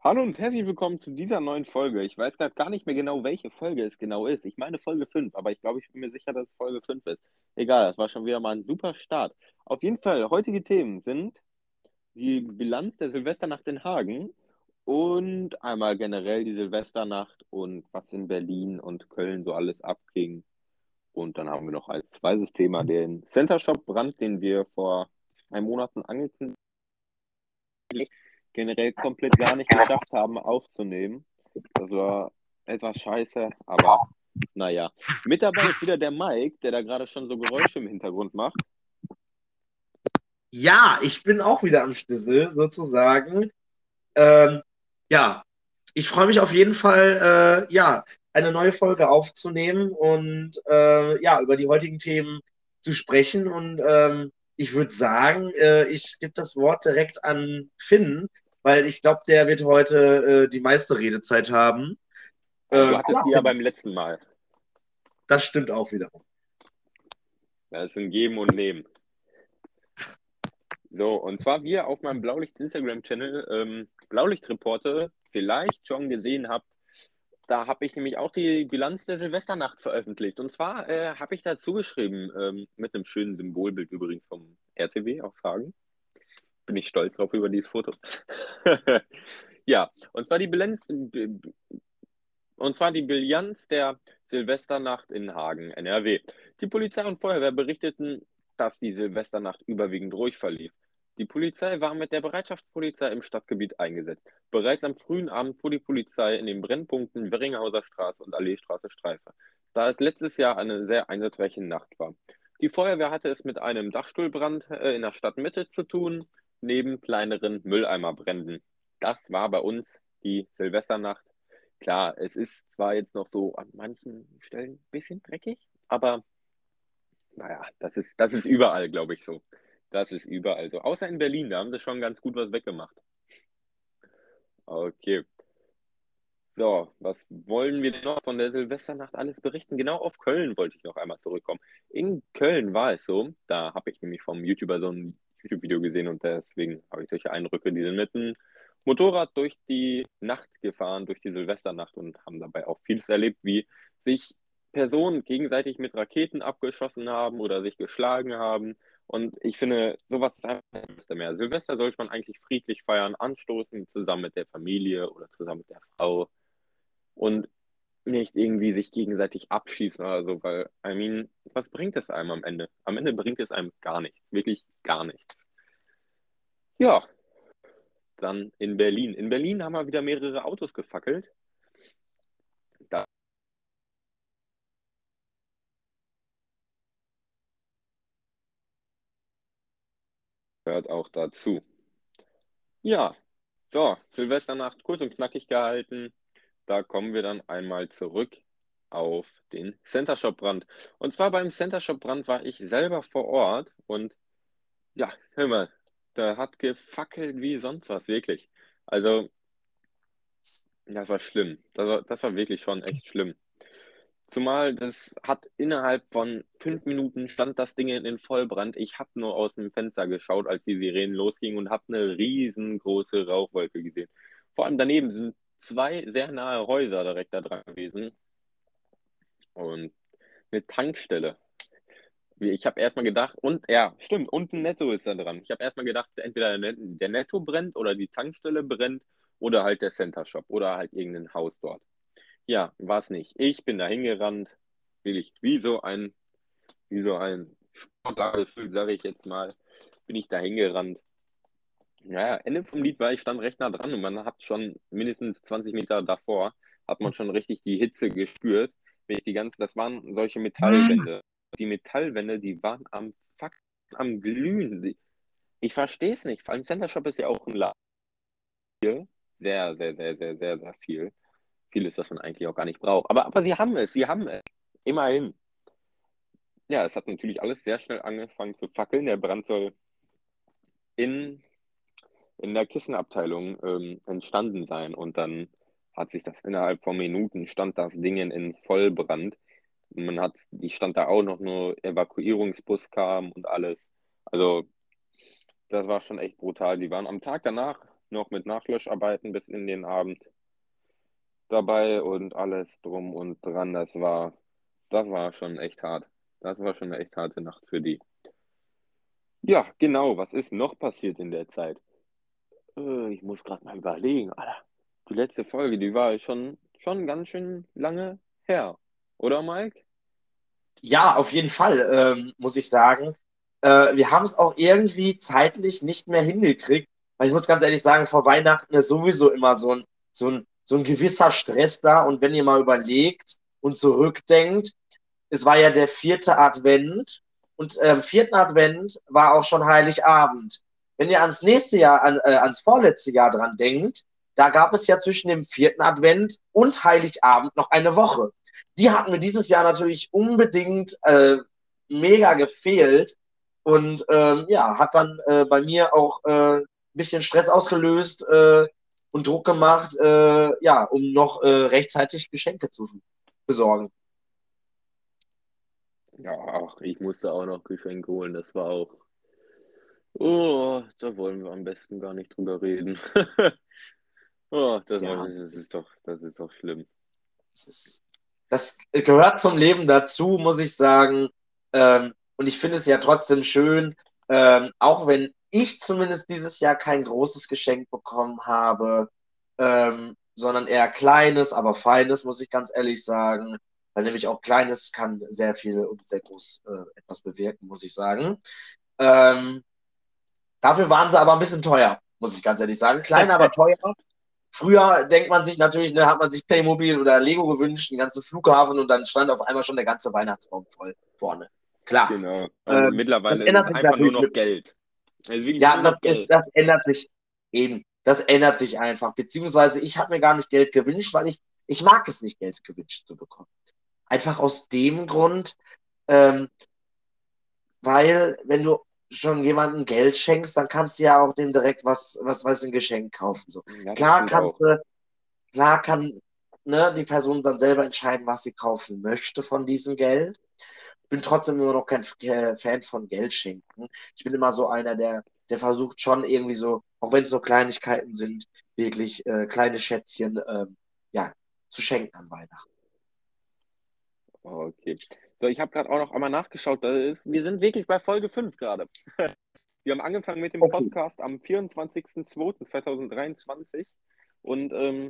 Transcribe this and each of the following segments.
Hallo und herzlich willkommen zu dieser neuen Folge. Ich weiß gerade gar nicht mehr genau, welche Folge es genau ist. Ich meine Folge 5, aber ich glaube, ich bin mir sicher, dass es Folge 5 ist. Egal, das war schon wieder mal ein super Start. Auf jeden Fall, heutige Themen sind die Bilanz der Silvesternacht in Hagen und einmal generell die Silvesternacht und was in Berlin und Köln so alles abging. Und dann haben wir noch als zweites Thema den Center Shop Brand, den wir vor 2 Monaten angekündigt generell komplett gar nicht geschafft haben aufzunehmen. Das war etwas scheiße, aber naja. Mit dabei ist wieder der Mike, der da gerade schon so Geräusche im Hintergrund macht. Ja, ich bin auch wieder am Stissel, sozusagen. Ähm, ja, ich freue mich auf jeden Fall, eine neue Folge aufzunehmen und ja, über die heutigen Themen zu sprechen. Und ich würde sagen, ich gebe das Wort direkt an Finn, weil ich glaube, der wird heute die meiste Redezeit haben. Ja, du hattest Ja, die ja Finn, beim letzten Mal. das stimmt auch wiederum. Das ist ein Geben und Nehmen. So, und zwar wir auf meinem Blaulicht-Instagram-Channel, Blaulicht-Reporter, vielleicht schon gesehen habt, da habe ich nämlich auch die Bilanz der Silvesternacht veröffentlicht. Und zwar habe ich dazu geschrieben, mit einem schönen Symbolbild übrigens vom RTW, auch sagen. Bin ich stolz drauf über dieses Foto. Ja, und zwar die Bilanz der Silvesternacht in Hagen, NRW. Die Polizei und Feuerwehr berichteten, dass die Silvesternacht überwiegend ruhig verlief. Die Polizei war mit der Bereitschaftspolizei im Stadtgebiet eingesetzt. Bereits am frühen Abend fuhr die Polizei in den Brennpunkten Werringhauser Straße und Alleestraße Streife, da es letztes Jahr eine sehr einsatzreiche Nacht war. Die Feuerwehr hatte es mit einem Dachstuhlbrand in der Stadtmitte zu tun, neben kleineren Mülleimerbränden. Das war bei uns die Silvesternacht. Klar, es ist zwar jetzt noch so an manchen Stellen ein bisschen dreckig, aber naja, das ist überall, glaube ich, so. Das ist überall so. Außer in Berlin, da haben sie schon ganz gut was weggemacht. Okay. So, was wollen wir denn noch von der Silvesternacht alles berichten? Genau auf Köln wollte ich noch einmal zurückkommen. In Köln war es so, da habe ich nämlich vom YouTuber so ein YouTube-Video gesehen und deswegen habe ich solche Eindrücke, die sind mit dem Motorrad durch die Nacht gefahren, durch die Silvesternacht und haben dabei auch vieles erlebt, wie sich Personen gegenseitig mit Raketen abgeschossen haben oder sich geschlagen haben. Und ich finde, sowas ist einfach nicht Silvester mehr. Silvester sollte man eigentlich friedlich feiern, anstoßen, zusammen mit der Familie oder zusammen mit der Frau und nicht irgendwie sich gegenseitig abschießen oder so, weil, I mean, was bringt es einem am Ende? Am Ende bringt es einem gar nichts, wirklich gar nichts. Ja, dann in Berlin. In Berlin haben wir wieder mehrere Autos gefackelt. Das gehört auch dazu. Ja, so, Silvesternacht kurz und knackig gehalten. Da kommen wir dann einmal zurück auf den Center Shop Brand. Und zwar beim Center Shop Brand war ich selber vor Ort und ja, hör mal, da hat gefackelt wie sonst was, wirklich. Also, das war schlimm. Das war wirklich schon echt schlimm. Zumal das hat innerhalb von 5 Minuten stand das Ding in Vollbrand. Ich habe nur aus dem Fenster geschaut, als die Sirenen losgingen und habe eine riesengroße Rauchwolke gesehen. Vor allem daneben sind zwei sehr nahe Häuser direkt da dran gewesen und eine Tankstelle. Ich habe erstmal gedacht, und ja, stimmt, und ein Netto ist da dran. Ich habe erstmal gedacht, entweder der Netto brennt oder die Tankstelle brennt oder halt der Center Shop oder halt irgendein Haus dort. Ja, war es nicht. Ich bin da hingerannt, wirklich wie so ein Sportlergefühl, sage ich jetzt mal, bin ich da hingerannt. Naja, Ende vom Lied war, ich stand recht nah dran und man hat schon mindestens 20 Meter davor, hat man schon richtig die Hitze gespürt. Das waren solche Metallwände. Die Metallwände, die waren am Glühen. Ich verstehe es nicht. Vor allem Center Shop ist ja auch ein Laden. Sehr, sehr, sehr, sehr, sehr, sehr viel. Vieles, was man eigentlich auch gar nicht braucht. Aber sie haben es. Immerhin. Ja, es hat natürlich alles sehr schnell angefangen zu fackeln. Der Brand soll in, in der Kissenabteilung entstanden sein. Und dann hat sich das innerhalb von Minuten stand das Ding in Vollbrand. Und die stand da auch noch, nur Evakuierungsbus kam und alles. Also, das war schon echt brutal. Die waren am Tag danach. noch mit Nachlöscharbeiten bis in den Abend dabei und alles drum und dran. Das war schon echt hart. Das war schon eine echt harte Nacht für die. Ja, genau. Was ist noch passiert in der Zeit? Ich muss gerade mal überlegen, Alter. Die letzte Folge, die war schon ganz schön lange her. Oder, Mike? Ja, auf jeden Fall, muss ich sagen. Wir haben es auch irgendwie zeitlich nicht mehr hingekriegt, weil ich muss ganz ehrlich sagen, vor Weihnachten ist sowieso immer so ein gewisser Stress da. Und wenn ihr mal überlegt und zurückdenkt, es war ja der vierte Advent und am vierten Advent war auch schon Heiligabend. Wenn ihr ans nächste Jahr, ans vorletzte Jahr dran denkt, da gab es ja zwischen dem vierten Advent und Heiligabend noch eine Woche. Die hatten mir dieses Jahr natürlich unbedingt mega gefehlt und ja, hat dann bei mir auch ein bisschen Stress ausgelöst und Druck gemacht, ja, um noch rechtzeitig Geschenke zu besorgen. Ja, ach, ich musste auch noch Geschenke holen. Das war auch. Oh, da wollen wir am besten gar nicht drüber reden. Oh, Ja, das ist doch schlimm. das ist, das gehört zum Leben dazu, muss ich sagen. Und ich finde es ja trotzdem schön, auch wenn ich zumindest dieses Jahr kein großes Geschenk bekommen habe, sondern eher kleines, aber feines, muss ich ganz ehrlich sagen. Weil nämlich auch kleines kann sehr viel und sehr groß etwas bewirken, muss ich sagen. Ähm, Dafür waren sie aber ein bisschen teuer, muss ich ganz ehrlich sagen. Klein, aber teuer. Früher denkt man sich natürlich, ne, hat man sich Playmobil oder Lego gewünscht, den ganzen Flughafen und dann stand auf einmal schon der ganze Weihnachtsbaum voll vorne. Klar. Genau. Und Das mittlerweile ist ändert es sich einfach nur natürlich noch mit. Geld. Es ist wirklich Ja, nur noch Geld. das ändert sich eben. Das ändert sich einfach. Beziehungsweise ich habe mir gar nicht Geld gewünscht, weil ich mag es nicht, Geld gewünscht zu bekommen. Einfach aus dem Grund, ähm, weil wenn du schon jemandem Geld schenkst, dann kannst du ja auch dem direkt was weiß ein Geschenk kaufen. So. Ja, das Klar stimmt kannst auch. du Klar kann, ne, die Person dann selber entscheiden, was sie kaufen möchte von diesem Geld. Bin trotzdem immer noch kein Fan von Geld schenken. Ich bin immer so einer, der versucht schon irgendwie so, auch wenn es so Kleinigkeiten sind, wirklich kleine Schätzchen ja, zu schenken an Weihnachten. Okay. So, ich habe gerade auch noch einmal nachgeschaut. Wir sind wirklich bei Folge 5 gerade. Wir haben angefangen mit dem Okay. Podcast am 24.02.2023 und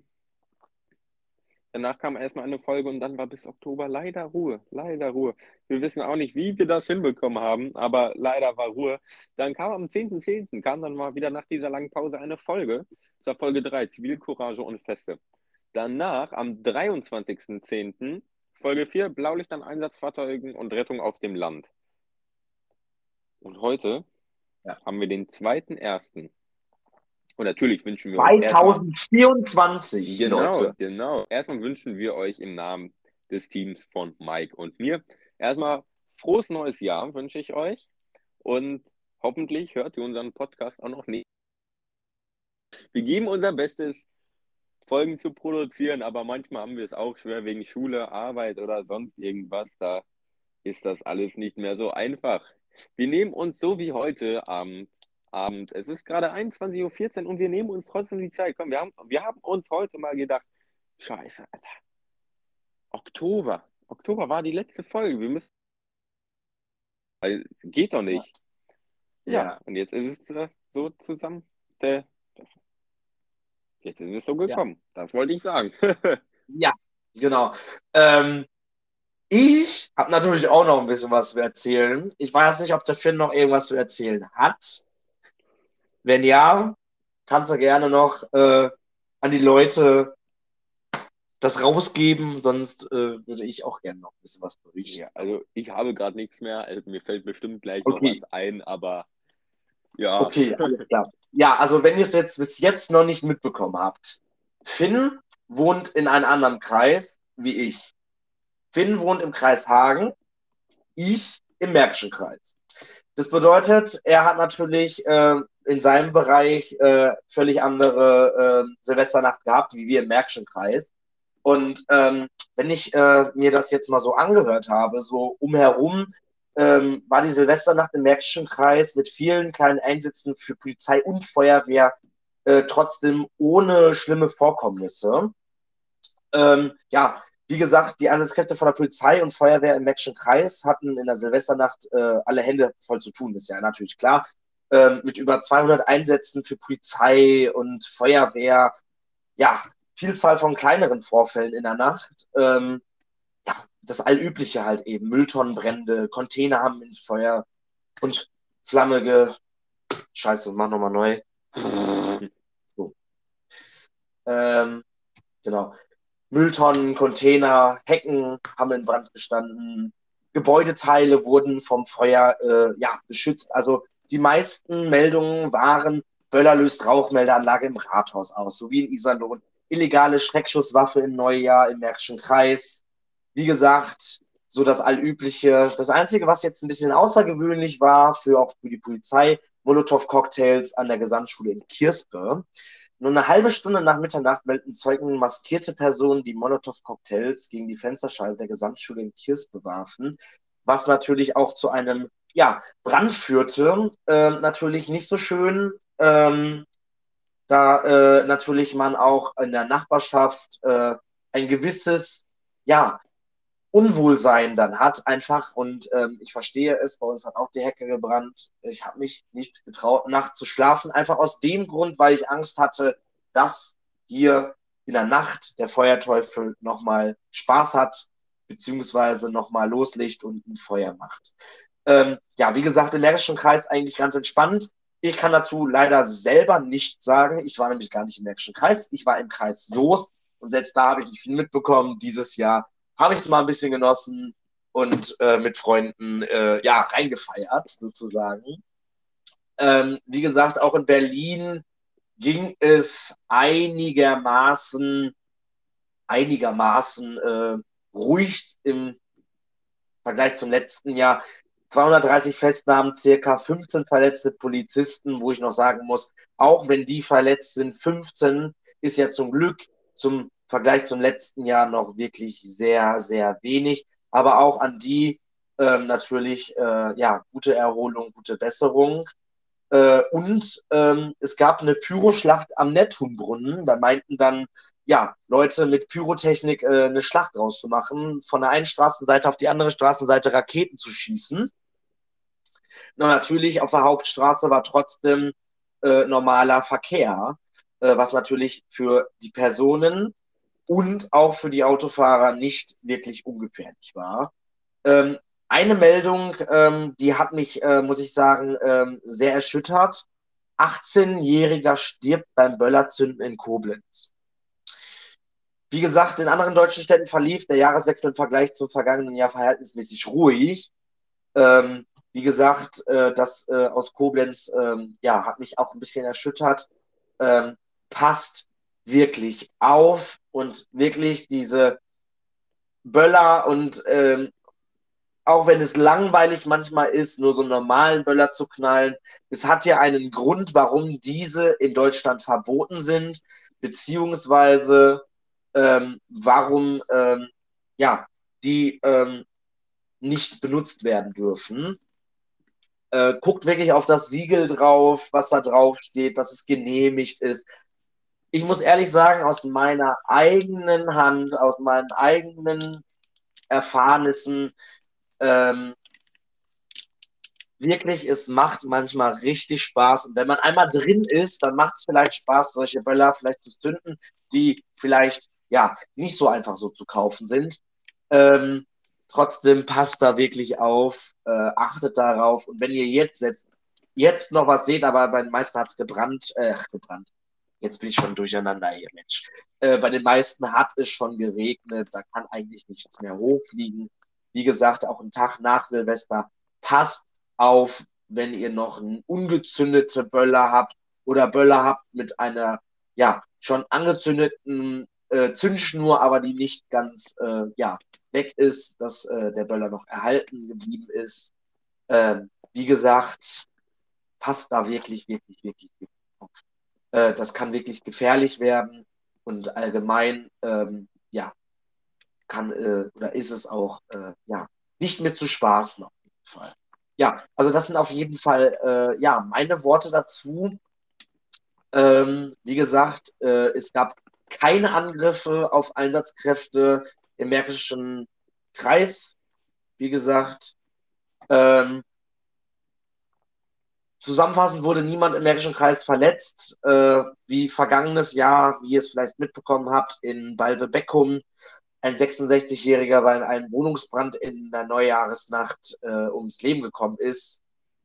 danach kam erstmal eine Folge und dann war bis Oktober leider Ruhe. Leider Ruhe. Wir wissen auch nicht, wie wir das hinbekommen haben, aber leider war Ruhe. Dann kam am 10.10. kam dann mal wieder nach dieser langen Pause eine Folge. Das war Folge 3, Zivilcourage und Feste. Danach am 23.10. Folge 4, Blaulicht an Einsatzfahrzeugen und Rettung auf dem Land. Und heute Ja. haben wir den 2.1. Und natürlich wünschen wir euch erstmal, 2024, genau, Leute. genau, erstmal wünschen wir euch im Namen des Teams von Mike und mir erstmal frohes neues Jahr wünsche ich euch und hoffentlich hört ihr unseren Podcast auch noch nicht. Wir geben unser Bestes, Folgen zu produzieren, aber manchmal haben wir es auch schwer wegen Schule, Arbeit oder sonst irgendwas. Da ist das alles nicht mehr so einfach. Wir nehmen uns so wie heute Abend. Es ist gerade 21:14 Uhr und wir nehmen uns trotzdem die Zeit. Komm, wir haben uns heute mal gedacht, Scheiße, Alter. Oktober. Oktober war die letzte Folge. Wir müssen. Geht doch Ja. nicht. Ja, Ja, und jetzt ist es so zusammen. Äh, Jetzt ist es so ja, gekommen. Das wollte ich sagen. ja, genau. Ähm, Ich habe natürlich auch noch ein bisschen was zu erzählen. Ich weiß nicht, ob der Finn noch irgendwas zu erzählen hat. Wenn ja, kannst du gerne noch an die Leute das rausgeben, sonst würde ich auch gerne noch ein bisschen was berichten. Ja, also ich habe gerade nichts mehr. Also mir fällt bestimmt gleich noch was Okay, ein, aber ja. okay, alles klar. Ja, also wenn ihr es jetzt bis jetzt noch nicht mitbekommen habt, Finn wohnt in einem anderen Kreis wie ich. Finn wohnt im Kreis Hagen, ich im Märkischen Kreis. Das bedeutet, er hat natürlich in seinem Bereich völlig andere Silvesternacht gehabt, wie wir im Märkischen Kreis. Und wenn ich mir das jetzt mal so angehört habe, so umherum war die Silvesternacht im Märkischen Kreis mit vielen kleinen Einsätzen für Polizei und Feuerwehr trotzdem ohne schlimme Vorkommnisse. Ja, wie gesagt, die Einsatzkräfte von der Polizei und Feuerwehr im Märkischen Kreis hatten in der Silvesternacht alle Hände voll zu tun, ist ja natürlich klar. Mit über 200 Einsätzen für Polizei und Feuerwehr, ja, Vielzahl von kleineren Vorfällen in der Nacht. Ja, das Allübliche halt eben. Mülltonnenbrände, Container haben in Feuer und Flamme Scheiße, mach nochmal neu. So. Genau. Mülltonnen, Container, Hecken haben in Brand gestanden. Gebäudeteile wurden vom Feuer ja, beschützt. Also die meisten Meldungen waren, Böller löst Rauchmeldeanlage im Rathaus aus, sowie in Iserlohn. Illegale Schreckschusswaffe im Neujahr im Märkischen Kreis. Wie gesagt, so das Allübliche. Das Einzige, was jetzt ein bisschen außergewöhnlich war, auch für die Polizei, Molotow-Cocktails an der Gesamtschule in Kirspe. Nur eine halbe Stunde nach Mitternacht meldeten Zeugen maskierte Personen, die Molotow-Cocktails gegen die Fensterscheibe der Gesamtschule in Kirspe warfen, was natürlich auch zu einem ja, Brand führte. Natürlich nicht so schön, da natürlich man auch in der Nachbarschaft ein gewisses ja, Unwohlsein dann hat einfach und ich verstehe es, bei uns hat auch die Hecke gebrannt. Ich habe mich nicht getraut, nachts zu schlafen, einfach aus dem Grund, weil ich Angst hatte, dass hier in der Nacht der Feuerteufel nochmal Spaß hat, beziehungsweise nochmal loslegt und ein Feuer macht. Ja, wie gesagt, im Märkischen Kreis eigentlich ganz entspannt. Ich kann dazu leider selber nicht sagen. Ich war nämlich gar nicht im Märkischen Kreis. Ich war im Kreis Soest und selbst da habe ich nicht viel mitbekommen. Dieses Jahr habe ich es mal ein bisschen genossen und mit Freunden ja, reingefeiert, sozusagen. Wie gesagt, auch in Berlin ging es einigermaßen ruhig im Vergleich zum letzten Jahr. 230 Festnahmen, circa 15 verletzte Polizisten, wo ich noch sagen muss, auch wenn die verletzt sind, 15 ist ja zum Glück zum Vergleich zum letzten Jahr noch wirklich sehr, sehr wenig. Aber auch an die natürlich ja, gute Erholung, gute Besserung. Und es gab eine Pyroschlacht am Neptunbrunnen. Da meinten dann ja, Leute mit Pyrotechnik eine Schlacht draus zu machen, von der einen Straßenseite auf die andere Straßenseite Raketen zu schießen. Na, natürlich auf der Hauptstraße war trotzdem normaler Verkehr, was natürlich für die Personen und auch für die Autofahrer nicht wirklich ungefährlich war. Eine Meldung, die hat mich, muss ich sagen, sehr erschüttert. 18-Jähriger stirbt beim Böllerzünden in Koblenz. Wie gesagt, in anderen deutschen Städten verlief der Jahreswechsel im Vergleich zum vergangenen Jahr verhältnismäßig ruhig. Wie gesagt, das aus Koblenz ja, hat mich auch ein bisschen erschüttert. Passt wirklich auf und wirklich diese Böller und auch wenn es langweilig manchmal ist, nur so einen normalen Böller zu knallen, es hat ja einen Grund, warum diese in Deutschland verboten sind, beziehungsweise warum ja, die nicht benutzt werden dürfen. Guckt wirklich auf das Siegel drauf, was da drauf steht, dass es genehmigt ist. Ich muss ehrlich sagen, aus meiner eigenen Hand, aus meinen eigenen Erfahrnissen, wirklich, es macht manchmal richtig Spaß. Und wenn man einmal drin ist, dann macht es vielleicht Spaß, solche Böller vielleicht zu zünden, die vielleicht ja nicht so einfach so zu kaufen sind. Trotzdem passt da wirklich auf, achtet darauf. Und wenn ihr jetzt noch was seht, aber bei den meisten hat es gebrannt. Jetzt bin ich schon durcheinander hier, Mensch. Bei den meisten hat es schon geregnet, da kann eigentlich nichts mehr hochfliegen. Wie gesagt, auch ein Tag nach Silvester, passt auf, wenn ihr noch ungezündete Böller habt oder Böller habt mit einer ja schon angezündeten Zündschnur, aber die nicht ganz ja weg ist, dass der Böller noch erhalten geblieben ist. Wie gesagt, passt da wirklich, wirklich, wirklich, wirklich auf. Das kann wirklich gefährlich werden und allgemein ja kann oder ist es auch ja nicht mehr zu spaßen auf jeden Fall. Ja, also das sind auf jeden Fall ja meine Worte dazu. Wie gesagt, es gab keine Angriffe auf Einsatzkräfte im Märkischen Kreis. Wie gesagt, ähm, zusammenfassend wurde niemand im Märkischen Kreis verletzt. Wie vergangenes Jahr, wie ihr es vielleicht mitbekommen habt, in Balve-Beckum, ein 66-Jähriger bei einem Wohnungsbrand in der Neujahresnacht ums Leben gekommen ist.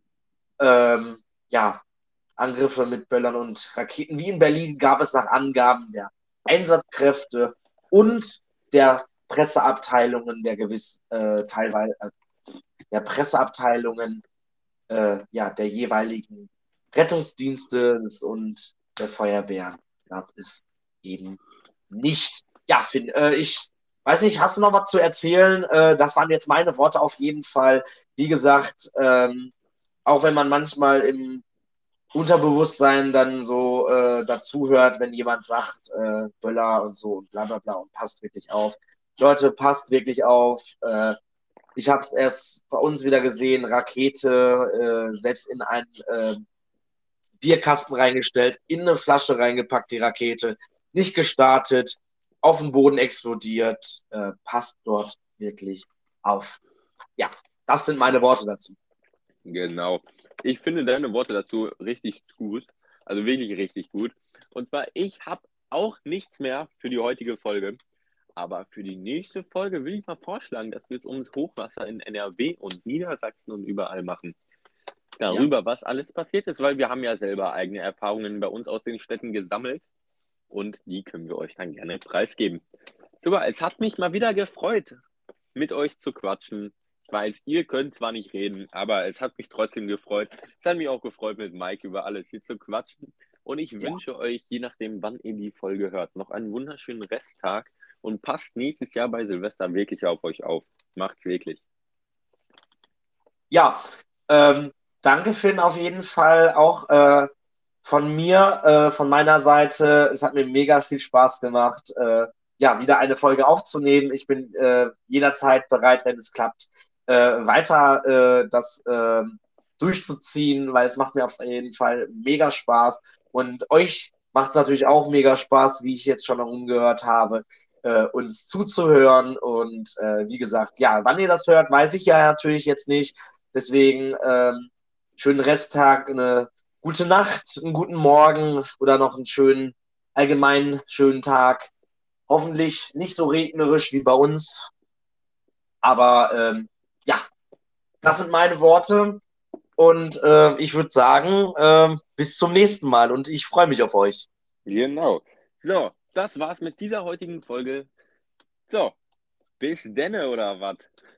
Ja, Angriffe mit Böllern und Raketen. Wie in Berlin gab es nach Angaben der Einsatzkräfte und der Presseabteilungen der gewiss teilweise der Presseabteilungen ja, der jeweiligen Rettungsdienste und der Feuerwehr gab es eben nicht. Ja, Finn, ich weiß nicht, hast du noch was zu erzählen? Das waren jetzt meine Worte auf jeden Fall. Wie gesagt, auch wenn man manchmal im Unterbewusstsein dann so dazu hört, wenn jemand sagt, Böller und so und bla bla bla und passt wirklich auf. Leute, passt wirklich auf. Ich habe es erst bei uns wieder gesehen, Rakete, selbst in einen Bierkasten reingestellt, in eine Flasche reingepackt, die Rakete, nicht gestartet, auf dem Boden explodiert. Passt dort wirklich auf. Ja, das sind meine Worte dazu. Genau. Ich finde deine Worte dazu richtig gut. Also wirklich richtig gut. Und zwar, ich habe auch nichts mehr für die heutige Folge. Aber für die nächste Folge will ich mal vorschlagen, dass wir es ums Hochwasser in NRW und Niedersachsen und überall machen. Ja. Darüber, was alles passiert ist, weil wir haben ja selber eigene Erfahrungen bei uns aus den Städten gesammelt und die können wir euch dann gerne preisgeben. Super, es hat mich mal wieder gefreut, mit euch zu quatschen. Ich weiß, ihr könnt zwar nicht reden, aber es hat mich trotzdem gefreut. Es hat mich auch gefreut, mit Mike über alles hier zu quatschen. Und ich Ja. wünsche euch, je nachdem, wann ihr die Folge hört, noch einen wunderschönen Resttag und passt nächstes Jahr bei Silvester wirklich auf euch auf. Macht's wirklich. Ja, danke Finn auf jeden Fall auch von mir, von meiner Seite. Es hat mir mega viel Spaß gemacht, ja, wieder eine Folge aufzunehmen. Ich bin jederzeit bereit, wenn es klappt, weiter das durchzuziehen, weil es macht mir auf jeden Fall mega Spaß. Und euch macht es natürlich auch mega Spaß, wie ich jetzt schon umgehört habe, uns zuzuhören. Und wie gesagt, ja, wann ihr das hört, weiß ich ja natürlich jetzt nicht. Deswegen schönen Resttag, eine gute Nacht, einen guten Morgen oder noch einen schönen, allgemein schönen Tag. Hoffentlich nicht so regnerisch wie bei uns. Aber ja, das sind meine Worte. Und ich würde sagen, bis zum nächsten Mal. Und ich freue mich auf euch. Genau. So, das war's mit dieser heutigen Folge. So, bis denne oder was?